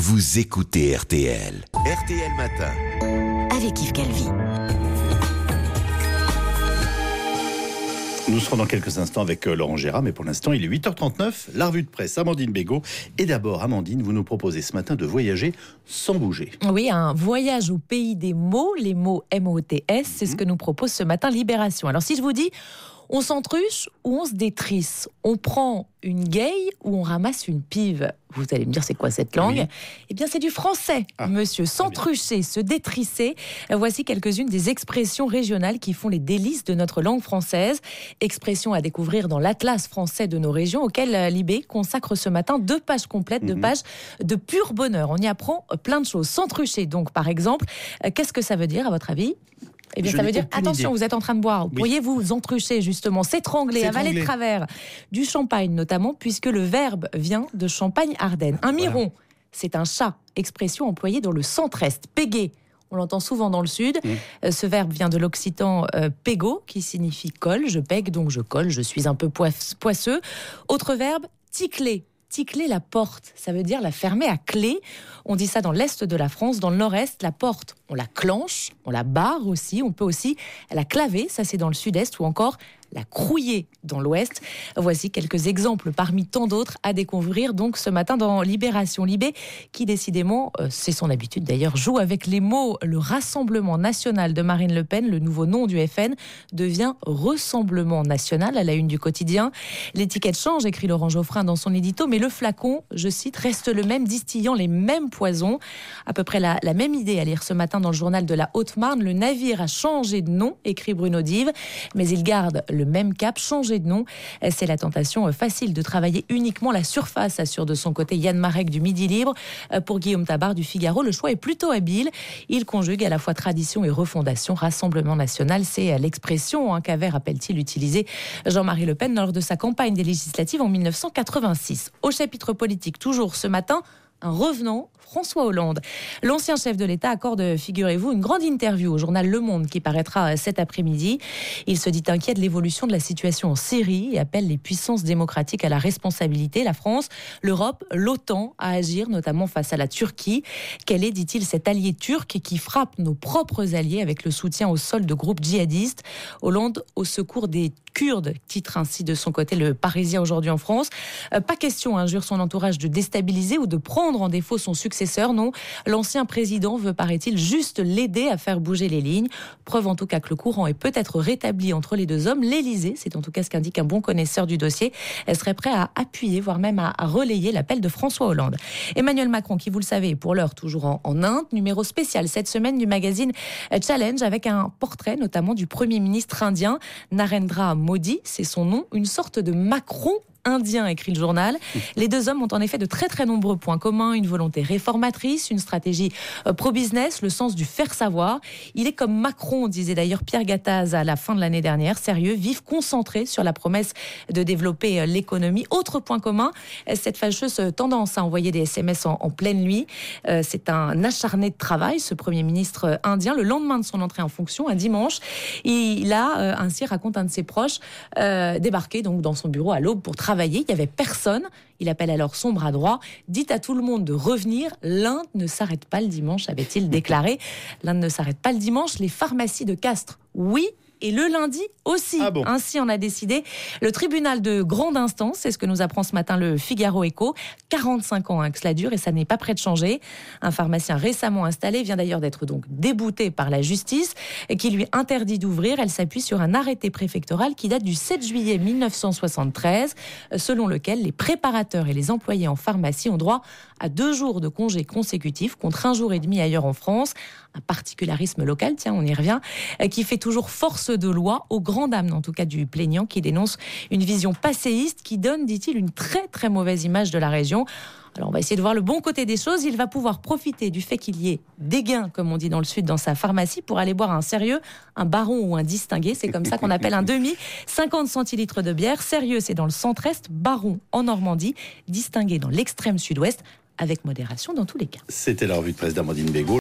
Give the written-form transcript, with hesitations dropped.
vous écoutez RTL. RTL Matin. Avec Yves Calvi. Nous serons dans quelques instants avec Laurent Gérard, mais pour l'instant, il est 8h39, la revue de presse, Amandine Bégaud. Et d'abord, Amandine, vous nous proposez ce matin de voyager sans bouger. Oui, un voyage au pays des mots, les mots MOTS, c'est ce que nous propose ce matin Libération. Alors si je vous dis, on s'entruche ou on se détrisse, on prend une gueille ou on ramasse une pive. Vous allez me dire, c'est quoi cette langue ? Oui. Eh bien, c'est du français, monsieur. S'entrucher, se détrisser. Voici quelques-unes des expressions régionales qui font les délices de notre langue française. Expressions à découvrir dans l'Atlas français de nos régions, auquel Libé consacre ce matin 2 pages complètes, 2 pages de pur bonheur. On y apprend plein de choses. S'entrucher, donc, par exemple, qu'est-ce que ça veut dire, à votre avis ? Eh bien, ça veut dire, attention, vous êtes en train de boire. Vous pourriez vous entrucher, justement, s'étrangler, avaler de travers. Du champagne, notamment, puisque le verbe vient de Champagne-Ardenne. Un miron, c'est un chat, expression employée dans le centre-est. Péguer, on l'entend souvent dans le sud. Ce verbe vient de l'occitan pégo, qui signifie colle. Je pègue, donc je colle, je suis un peu poisseux. Autre verbe, ticler. Ticler la porte, ça veut dire la fermer à clé. On dit ça dans l'est de la France. Dans le nord-est, la porte, on la clenche, on la barre aussi. On peut aussi la claver, ça c'est dans le sud-est, ou encore la crouiller dans l'ouest. Voici quelques exemples parmi tant d'autres à découvrir donc ce matin dans Libération. Libé, qui décidément, c'est son habitude d'ailleurs, joue avec les mots. Le Rassemblement national de Marine Le Pen, le nouveau nom du FN, devient Ressemblement national à la une du quotidien. L'étiquette change, écrit Laurent Geoffrin dans son édito, mais le flacon, je cite, reste le même, distillant les mêmes poisons. À peu près la même idée à lire ce matin dans le journal de la Haute-Marne. Le navire a changé de nom, écrit Bruno Dive, mais il garde le même cap, changer de nom. C'est la tentation facile de travailler uniquement la surface, assure de son côté Yann Marek du Midi Libre. Pour Guillaume Tabar du Figaro, le choix est plutôt habile. Il conjugue à la fois tradition et refondation. Rassemblement national, c'est l'expression qu'avait, rappelle-t-il, utilisée Jean-Marie Le Pen lors de sa campagne des législatives en 1986. Au chapitre politique, toujours ce matin, un revenant, François Hollande. L'ancien chef de l'État accorde, figurez-vous, une grande interview au journal Le Monde qui paraîtra cet après-midi. Il se dit inquiet de l'évolution de la situation en Syrie et appelle les puissances démocratiques à la responsabilité. La France, l'Europe, l'OTAN à agir, notamment face à la Turquie. Quel est, dit-il, cet allié turc qui frappe nos propres alliés avec le soutien au sol de groupes djihadistes ? Hollande au secours des Kurdes, titre ainsi de son côté le Parisien aujourd'hui en France. Pas question, injure son entourage, de déstabiliser ou de prendre en défaut son successeur. Non, l'ancien président veut, paraît-il, juste l'aider à faire bouger les lignes. Preuve en tout cas que le courant est peut-être rétabli entre les deux hommes. L'Élysée, c'est en tout cas ce qu'indique un bon connaisseur du dossier, elle serait prêt à appuyer, voire même à relayer l'appel de François Hollande. Emmanuel Macron, qui vous le savez, est pour l'heure toujours en Inde, numéro spécial cette semaine du magazine Challenge, avec un portrait notamment du Premier ministre indien, Narendra Modi, c'est son nom, une sorte de Macron indien, écrit le journal. Les deux hommes ont en effet de très très nombreux points communs, une volonté réformatrice, une stratégie pro-business, le sens du faire savoir. Il est comme Macron, disait d'ailleurs Pierre Gattaz à la fin de l'année dernière, sérieux, vif, concentré sur la promesse de développer l'économie. Autre point commun, cette fâcheuse tendance à envoyer des SMS en pleine nuit. C'est un acharné de travail, ce Premier ministre indien. Le lendemain de son entrée en fonction, un dimanche, il a, ainsi raconte un de ses proches, débarqué donc dans son bureau à l'aube pour travailler. Il n'y avait personne. Il appelle alors son bras droit. Dites à tout le monde de revenir. L'Inde ne s'arrête pas le dimanche, avait-il déclaré. L'Inde ne s'arrête pas le dimanche. Les pharmacies de Castres, oui. Et le lundi aussi. Ah bon. Ainsi en a décidé le tribunal de grande instance. C'est ce que nous apprend ce matin le Figaro Écho. 45 ans que cela dure et ça n'est pas prêt de changer. Un pharmacien récemment installé vient d'ailleurs d'être donc débouté par la justice qui lui interdit d'ouvrir. Elle s'appuie sur un arrêté préfectoral qui date du 7 juillet 1973, selon lequel les préparateurs et les employés en pharmacie ont droit à 2 jours de congés consécutifs contre 1 jour et demi ailleurs en France. Un particularisme local, tiens, on y revient, qui fait toujours force de loi, aux grandes dames en tout cas du plaignant, qui dénonce une vision passéiste qui donne, dit-il, une très très mauvaise image de la région. Alors on va essayer de voir le bon côté des choses. Il va pouvoir profiter du fait qu'il y ait des gains, comme on dit dans le sud, dans sa pharmacie, pour aller boire un sérieux, un baron ou un distingué. C'est comme ça qu'on appelle un demi. 50 centilitres de bière. Sérieux, c'est dans le centre-est. Baron en Normandie. Distingué dans l'extrême sud-ouest. Avec modération dans tous les cas. C'était la revue de presse d'Amandine Bégaud.